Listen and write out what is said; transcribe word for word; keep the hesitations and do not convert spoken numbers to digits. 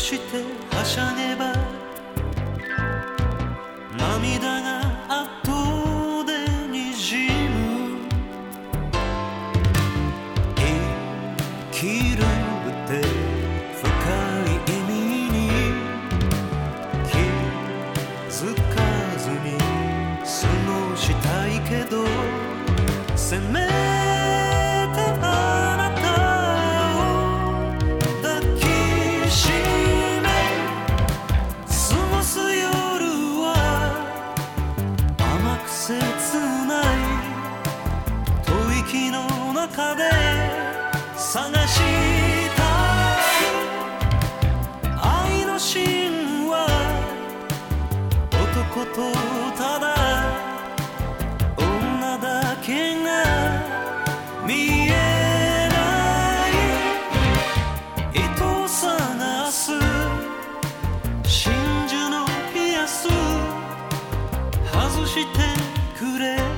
してはしゃげば涙が後でにじむ生きるって深い意味に気づかずに過ごしたいけどせめてあなたを抱きしめ過ごす夜は甘く切ない吐息の中で探したい愛の神話男とただ女だけが見えない糸を探す真珠のピアス外してくれ